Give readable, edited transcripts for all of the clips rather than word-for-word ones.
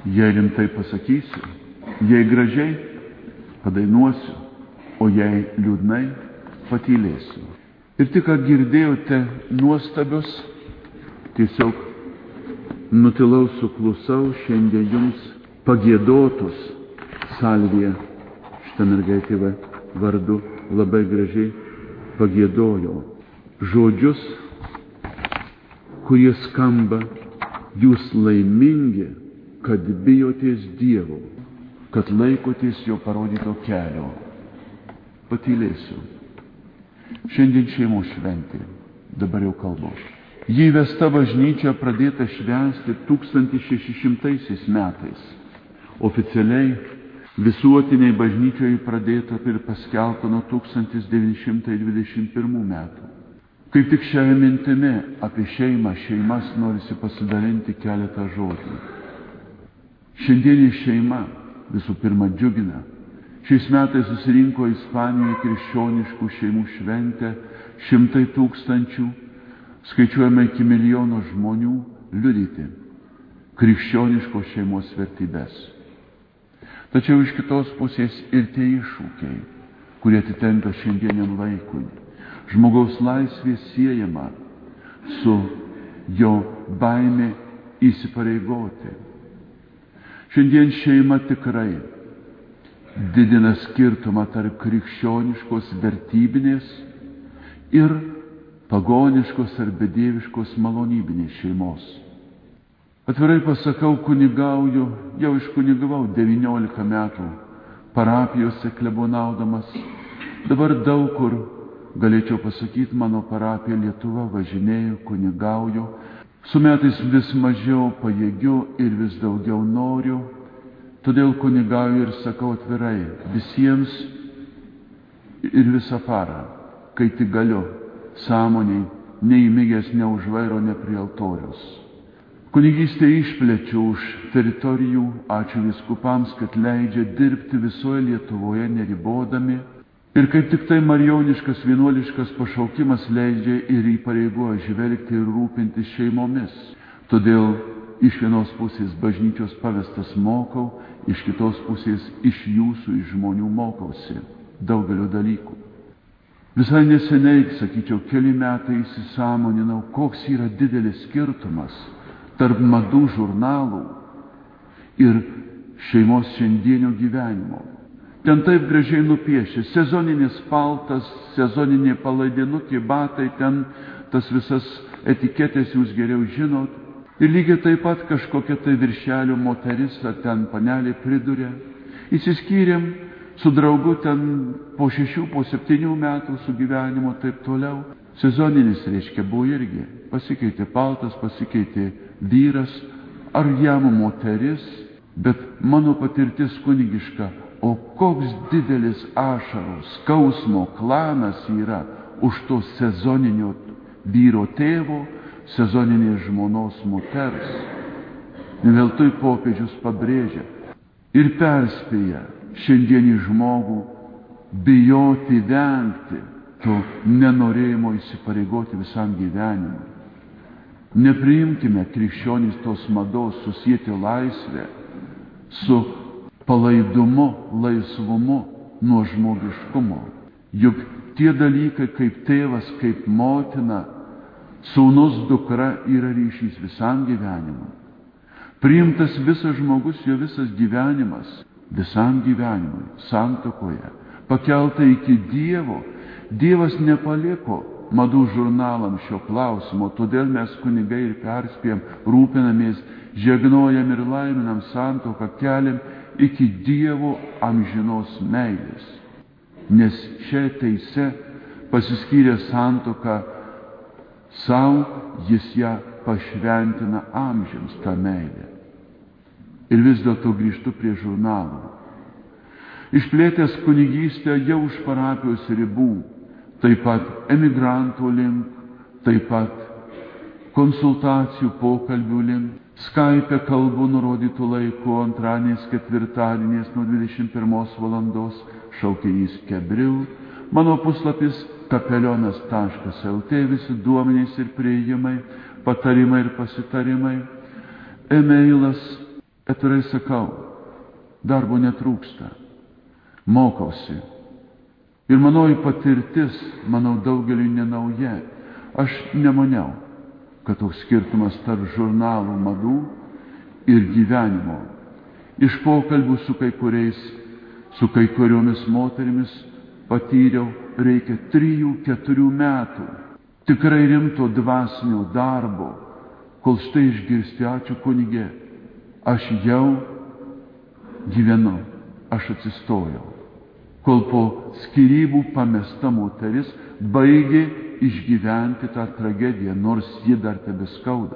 Jei rimtai pasakysiu, jei gražiai padainuosiu, o jei liūdnai patylėsiu. Ir tik ką girdėjote nuostabius, tiesiog nutilau, suklusau šiandien jums pagiedotus salvija. Šitą mergaitę vardu labai gražiai pagiedojo žodžius, kurie skamba: jūs laimingi, kad bijotės Dievo, kad laikotės jo parodyto kelio. Patylėsiu. Šiandien šeimos šventė, dabar jau kalbu. Ji įvesta bažnyčia pradėta švęsti 1600 metais. Oficialiai visuotiniai bažnyčioje pradėta ir paskelbta nuo 1921 metų. Kaip tik šią mintimi apie šeimas norisi pasidalinti keletą žodžių. Šiandienė šeima visų pirma džiugina. Šiais metais susirinko Ispanijoje krikščioniškų šeimų šventę 100 000, skaičiuojame iki 1 milijono žmonių, liudyti krikščioniškos šeimos vertybės. Tačiau iš kitos pusės ir tie iššūkiai, kurie atitenka šiandieniam laikui. Žmogaus laisvė siejama su jo baimė įsipareigoti. Šiandien šeima tikrai didina skirtumą tarp krikščioniškos vertybinės ir pagoniškos ar bedieviškos malonybinės šeimos. Atvirai pasakau, kunigauju, jau iškunigavau 19 metų parapijose klebonaudamas. Dabar daug kur, galėčiau pasakyti, mano parapija Lietuva, važinėju, kunigauju. Su metais vis mažiau pajėgiu ir vis daugiau noriu. Todėl kunigauju ir sakau atvirai visiems ir visą parą, kai tik galiu, sąmoniai, neįmigęs ne už vairo, ne prie altoriaus. Kunigystę išplečiu už teritorijų, ačiū vyskupams, kad leidžia dirbti visoje Lietuvoje neribodami. Ir kaip tik tai marijoniškas, vienuoliškas pašaukimas leidžia ir įpareigoja žvelgti ir rūpintis šeimomis. Todėl iš vienos pusės bažnyčios pavestas mokau, iš kitos pusės iš jūsų, iš žmonių mokausi daugelio dalykų. Visai neseniai, sakyčiau, keli metai įsisąmoninau, koks yra didelis skirtumas tarp madų žurnalų ir šeimos šiandienio gyvenimo. Ten taip gražiai nupiešė sezoninis paltas, sezoninė palaidinukė, batai, ten tas visas etiketės jūs geriau žinot. Ir lygiai taip pat kažkokia tai viršelio moteris, ten panelė priduria. Įsiskyrėm su draugu ten po 6, po 7 metų sugyvenimo, taip toliau. Sezoninis reiškia buvo irgi. Pasikeitė paltas, pasikeitė vyras ar jam moteris, bet mano patirtis kunigiška, o koks didelis ašaros, skausmo klanas yra už to sezoninio vyro tėvo, sezoninės žmonos moters. Neveltui popiežius pabrėžia ir perspėja šiandienį žmogų bijoti, vengti to nenorėjimo įsipareigoti visam gyvenimui. Nepriimkime krikščionys tos mados susieti laisvę su palaidumu, laisvumu nuo žmogiškumo. Juk tie dalykai kaip tėvas, kaip motina, sūnus, dukra yra ryšys visam gyvenimui. Priimtas visas žmogus, jo visas gyvenimas, visam gyvenimui, santuokoje, pakelta iki Dievo. Dievas nepaliko madų žurnalam šio klausimo, todėl mes kunigai ir perspėjam, rūpinamės, žegnojam ir laiminam santuoką, keliam iki Dievo amžinos meilės. Nes šią teisę pasiskyrė santuoką savo, jis ją pašventina amžiams, tą meilę. Ir vis dėlto grįžtu prie žurnalų. Išplėtęs kunigystę jau už parapijos ribų, taip pat emigrantų link, taip pat konsultacijų, pokalbių link. Skype kalbu nurodytų laiku, antradieniais, ketvirtadieniais nuo 21 valandos, šaukinys Kebril. Mano puslapis kapelionas.lt, visi duomenys ir priėjimai, patarimai ir pasitarimai. E-mailas Atvirai sakau, darbo netrūksta. Mokausi. Ir manoji patirtis, manau, daugeliui nenauja. Aš nemaniau, kad toks skirtumas tarp žurnalų madų ir gyvenimo. Iš pokalbių su kai kuriomis moterimis patyriau, reikia 3-4 metų tikrai rimto dvasinio darbo, kol štai išgirsti, ačiū kunige, aš jau gyvenu, aš atsistojau. Kol po skyrybų pamesta moteris baigė išgyventi tą tragediją, nors ji dar tebeskauda.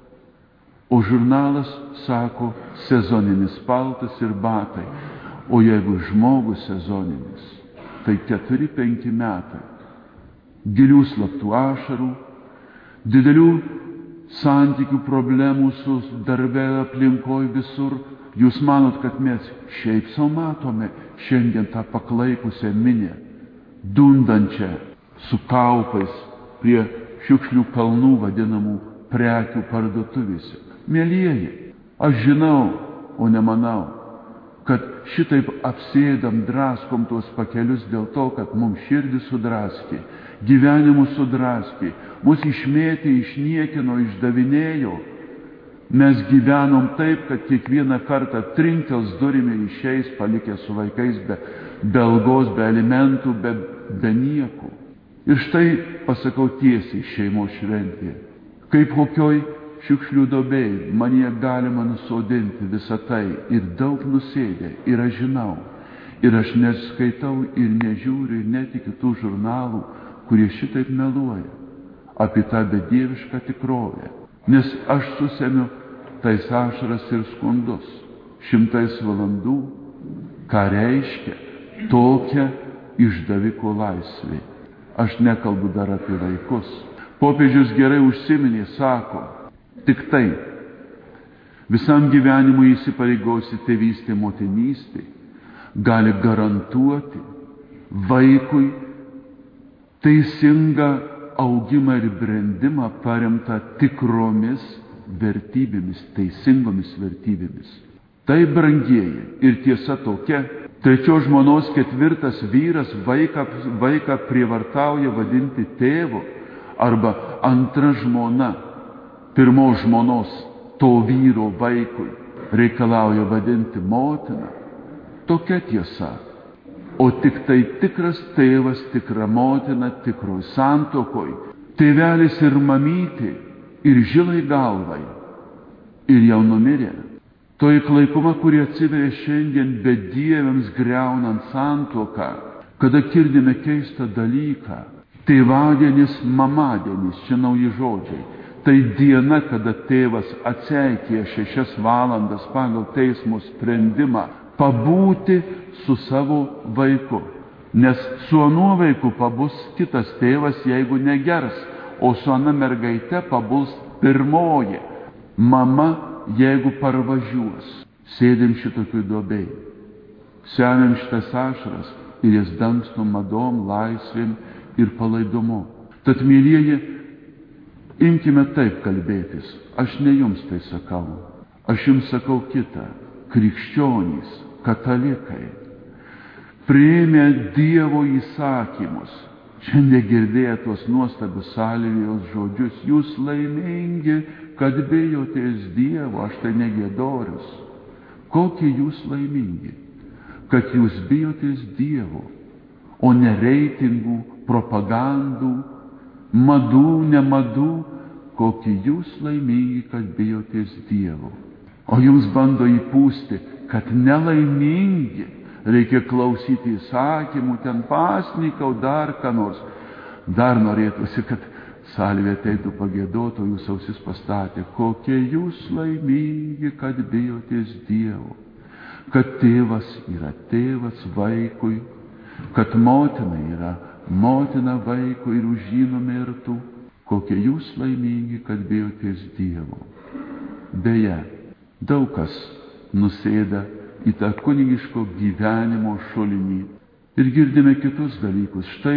O žurnalas sako sezoninis paltas ir batai. O jeigu žmogus sezoninis, tai 4-5 metai. Gilių slaptų ašarų, didelių santykių problemų su darbe aplinkoj visur. Jūs manot, kad mes šiaip sau matome šiandien tą paklaikusią minią, dundančią su kaupais prie šiukšlių kalnų vadinamų prekių parduotuvėse. Mielieji, aš žinau, o nemanau, kad šitaip apsėdam, draskom tuos pakelius dėl to, kad mums širdį sudraskė, gyvenimus sudraskė, mus išmėtė, išniekino, išdavinėjo. Mes gyvenom taip, kad kiekvieną kartą trinkels durimi ir išeis, palikę su vaikais be algos, be alimentų, be nieko. Ir štai pasakau tiesiai šeimos šventėje, kaip kokioj šiukšlių duobėj manyje galima nusodinti visą tai ir daug nusėdė, ir aš žinau, ir aš neskaitau ir nežiūriu ir netikiu tų žurnalų, kurie šitaip meluoja apie tą bedievišką tikrovę, nes aš susemiu tais ašaras ir skundus 100 valandų, ką reiškia tokia išdaviko laisvė. Aš nekalbu dar apie vaikus. Popiežius gerai užsiminė, sako, tik tai visam gyvenimui įsipareigojusi tėvystė, motinystė gali garantuoti vaikui teisingą augimą ir brendimą paremtą tikromis vertybėmis, teisingomis vertybėmis. Tai, brangieji, ir tiesa tokia, 3 žmonos 4 vyras vaiką prievartauja vadinti tėvu, arba 2 žmona 1 žmonos to vyro vaikui reikalauja vadinti motina. Tokia tiesa. O tik tai tikras tėvas, tikra motina, tikroj santokoj, tėvelis ir mamytė, ir žilai galvai, ir jau numirė. Toji klaikuma, kuri atsiveria šiandien bedieviams griaunant santuoką, kada girdime keistą dalyką. Tėvadienis, mamadienis, čia nauji žodžiai. Tai diena, kada tėvas atseikė 6 valandas pagal teismo sprendimą pabūti su savo vaiku. Nes su anuo vaiku pabus kitas tėvas, jeigu negers, o su ana mergaite pabuls pirmoji mama, jeigu parvažiuos. Sėdim šitokių duobėj, semiam šitas ašaras ir jas dangstom madom, laisvėm ir palaidumu. Tad, mielieji, imkime taip kalbėtis. Aš ne jums tai sakau. Aš jums sakau kitą. Krikščionys, katalikai, priėmė Dievo įsakymus. Šiandien girdėję tuos nuostabius Salvijos žodžius, jūs laimingi, kad bijotės Dievo, aš tai negiedorius. Kokie jūs laimingi, kad jūs bijotės Dievo, o ne reitingų, propagandų, madų, nemadų, kokie jūs laimingi, kad bijotės Dievo. O jums bando įpūsti, kad nelaimingi, reikia klausyti įsakymų, ten pasnikau, dar ką nors. Dar norėtųsi, kad salvė ateitų pagiedotų, jūs ausis pastatė, kokie jūs laimingi, kad bijotės Dievo, kad tėvas yra tėvas vaikui, kad motina yra motina vaikui ir už jį numirtų, kokie jūs laimingi, kad bijotės Dievo. Beje, daug kas nusėda į tą kunigiško gyvenimo šulinį. Ir girdime kitus dalykus. Štai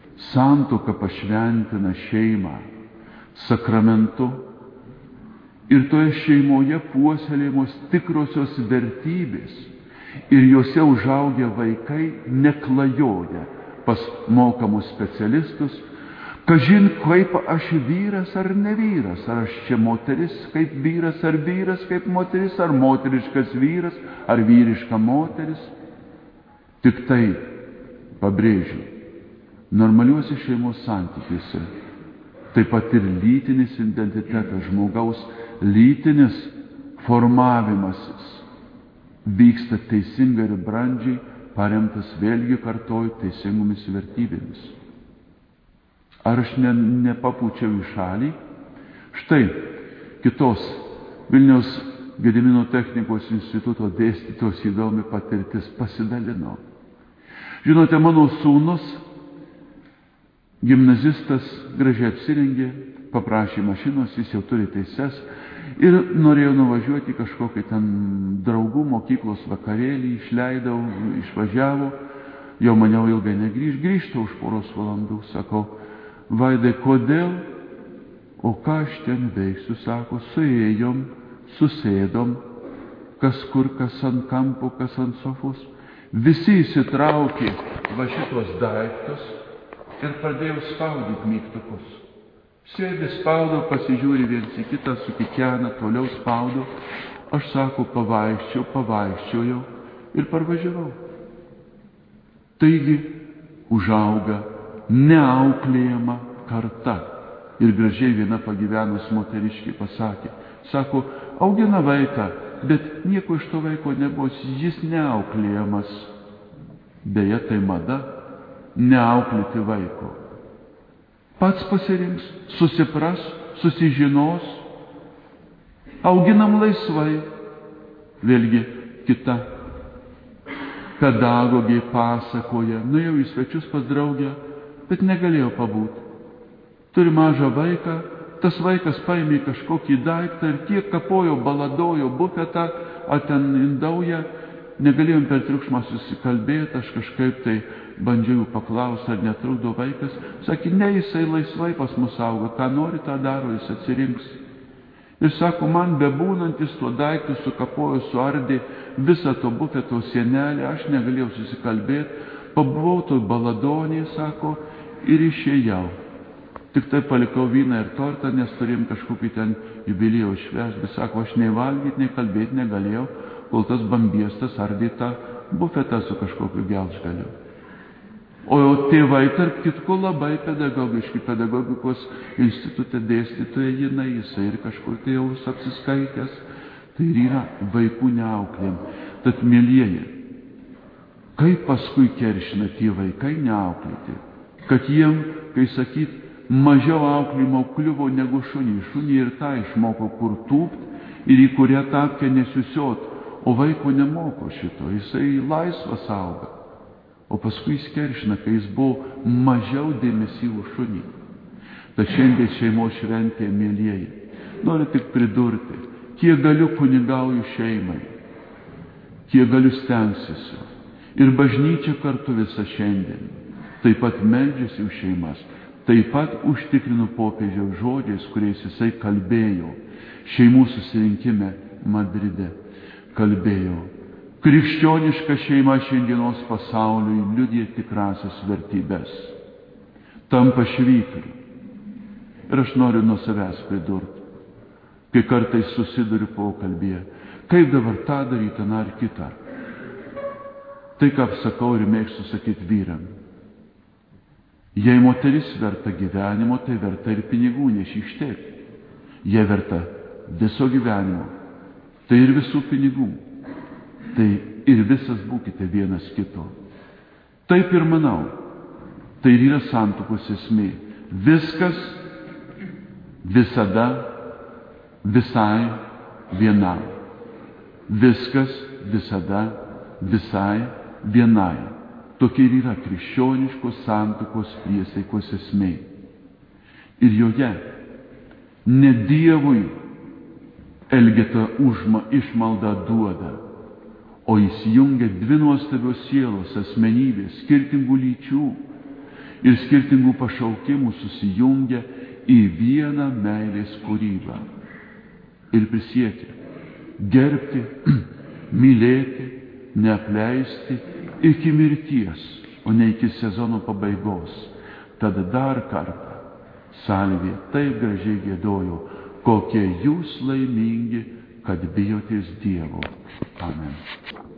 santuoka pašventina šeimą sakramentu ir toje šeimoje puoselėjamos tikrosios vertybės ir juose užaugę vaikai neklajoja pas mokamus specialistus, kažin kaip aš vyras ar ne vyras, ar aš čia moteris kaip vyras kaip moteris, ar moteriškas vyras ar vyriška moteris. Tik tai pabrėžiu, normaliuose šeimos santykiuose taip pat ir lytinis identitetas, žmogaus lytinis formavimasis vyksta teisingai ir brandžiai, paremtas vėlgi kartoju teisingomis vertybėmis. Ar aš nepapučiau į šalį? Štai kitos Vilniaus Gedimino technikos instituto dėstytos įdomi patirtis, pasidalinau. Žinote, mano sūnus, gimnazistas, gražiai apsirengė, paprašė mašinos, jis jau turi teises ir norėjo nuvažiuoti kažkokį ten draugų mokyklos vakarėlį, išleidau, išvažiavo, jau maniau ilgai grįžta už poros valandų, sakau, Vaidai, kodėl? O ką aš ten veiksiu, sako, suėjom, susėdom, kas kur, kas ant kampo, kas ant sofos, visi įsitraukė va šitos daiktus ir pradėjau spaudyti mygtukus. Sėdi, spaudau, pasižiūri viens į kitą, sukikena, toliau spaudau. Aš, sako, pavaikščiojau ir parvažiavau. Taigi užauga neauklėjama karta. Ir gražiai viena pagyvenus moteriškė pasakė, sako, augina vaiką, bet nieko iš to vaiko nebus, jis neauklėjamas. Beje, tai mada, neauklėti vaiko. Pats pasirinks, susipras, susižinos, auginam laisvai. Vėlgi kita pedagogė pasakoja, nuėjau į svečius pas draugę, bet negalėjau pabūti. Turi mažą vaiką, tas vaikas paėmė kažkokį daiktą ir tiek kapojo, baladojo bufetą, ar ten indauja, negalėjom per triukšmą susikalbėti, aš kažkaip tai bandžiau paklausti, ar netrukdo vaikas. Sakė, ne, jisai laisvai pas mus auga, ką nori, tą daro, jis atsirinks. Ir sako, man bebūnantis tuo daiktu sukapojo, suardė visą to bufeto sienelę, aš negalėjau susikalbėti, pabuvau toj baladonėje, sako, ir išėjau. Tik tai palikau vyną ir tortą, nes turėjom kažkokį ten jubiliejų švęst, bet sako, aš nei valgyti, nei kalbėti negalėjau, kol tas bambiestas ardė tą bufetą su kažkokiu gelžgaliu. O tėvai, tarp kitko, labai pedagogiški, pedagogikos institute dėstytoja jinai, jisai ir kažkur tai jau apsiskaitęs, tai yra vaikų neauklėm. Tad, mielieji, kaip paskui keršina tie vaikai neauklėti, kad jiem, kai sakyt, mažiau auklėjimo kliuvo negu šunį. Šunį ir tą išmoko, kur tūpt ir į kurią tapkę nesusiot. O vaiko nemoko šito, jisai laisvas auga. O paskui jis keršina, kai jis buvo mažiau dėmesyvų šunį. Tad šiandien šeimos šventėje, mielieji, noriu tik pridurti, kiek galiu kunigauju šeimai, kiek galiu stengsiuosi. Ir bažnyčia kartu visa šiandien taip pat meldžiasi už šeimas. Taip pat užtikrinu popiežiaus žodžiais, kuriais jisai kalbėjo šeimų susirinkime Madride. Kalbėjo, krikščioniška šeima šiandienos pasauliui liudija tikrasias vertybės. Tampa švyturiu. Ir aš noriu nuo savęs pridurti, kai kartais susiduriu pokalbyje, kaip dabar tą daryti, ar kitą. Tai, ką sakau ir mėgstu sakyti vyram. Jei moteris verta gyvenimo, tai verta ir pinigų, nešykštėk. Jei verta viso gyvenimo, tai ir visų pinigų. Tai ir visas būkite vienas kito. Taip ir manau, tai ir yra santuokos esmė. Viskas, visada, visai, vienam. Viskas, visada, visai, vienai. Tokia ir yra krikščioniškos santuokos priesaikos esmė. Ir joje ne Dievui Elgeta išmaldą duoda, o įsijungia dvi nuostabios sielos, asmenybės, skirtingų lyčių ir skirtingų pašaukimų susijungia į vieną meilės kūrybą. ir prisiekė gerbti, mylėti, neapleisti iki mirties, o ne iki sezono pabaigos. Tada dar kartą Salvija taip gražiai giedojo, kokie jūs laimingi, kad bijotės Dievo. Amen.